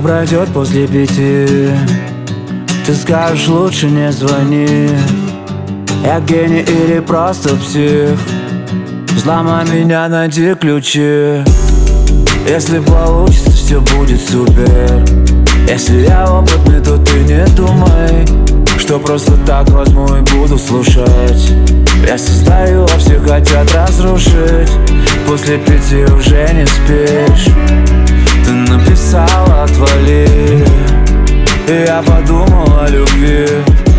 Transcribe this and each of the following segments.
пройдет после 5. Ты скажешь, лучше не звони. Я гений или просто псих? Взломай меня, найди ключи. Если получится, все будет супер. Если я опытный, то ты не думай, что просто так возьму и буду слушать. Я создаю, а все хотят разрушить. После 5 уже не спишь. Ты написала «отвали», и я подумал о любви,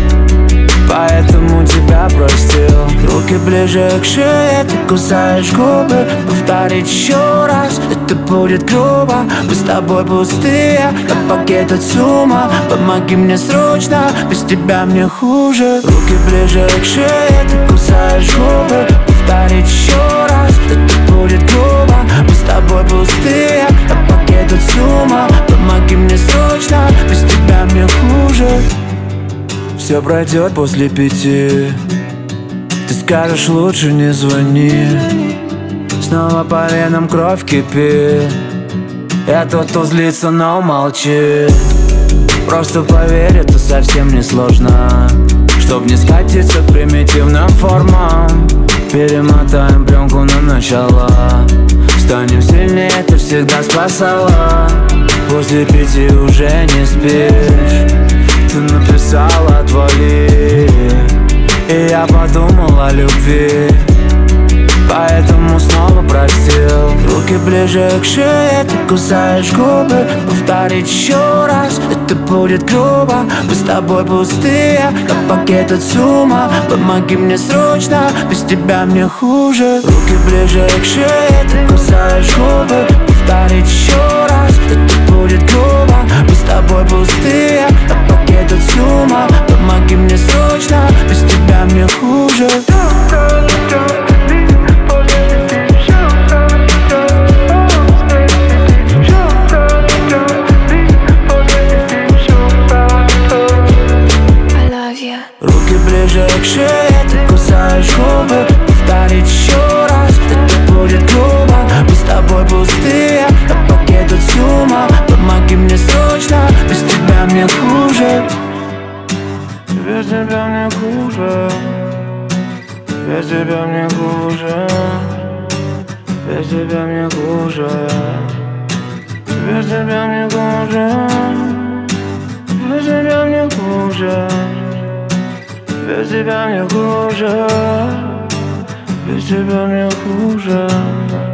поэтому тебя простил. Руки ближе к шее, ты кусаешь губы. Повторить еще раз, это будет грубо. Мы с тобой пустые, как пакет от СУМа. Помоги мне срочно, без тебя мне хуже. Руки ближе к шее, ты кусаешь губы. Повторить еще раз, это будет грубо. Мы с тобой пустые, как пакет от СУМа. Помоги мне срочно, без тебя мне хуже. Все пройдет после 5. Ты скажешь, лучше не звони. Снова по венам кровь кипит. Я тот, кто злится, но молчит. Просто поверь, это совсем не сложно. Чтоб не скатиться к примитивным формам, перемотаем пленку на начало. Станем сильнее, это всегда спасало. После 5 уже не спишь. Ты написала «отвали», и я подумал о любви, поэтому снова простил. Руки ближе к шее, ты кусаешь губы. Повторить еще раз, это будет грубо. Мы с тобой пустые, как пакет от СУМа. Помоги мне срочно, без тебя мне хуже. Руки ближе к шее, ты кусаешь губы. Повторить еще раз, это будет грубо. Мы с тобой пустые, как пакет от СУМа. Помоги мне срочно, без тебя мне хуже. Руки ближе к шее, ты кусаешь губы. Повторить еще раз, это будет грубо. Мы с тобой пустые, как пакет от СУМа. Помоги мне срочно, без тебя мне хуже. Без тебя мне хуже. Без тебя мне хуже. Без тебя мне хуже. Без тебя мне хуже. Без тебя мне хуже. Без тебя мне хуже. Без тебя мне хуже.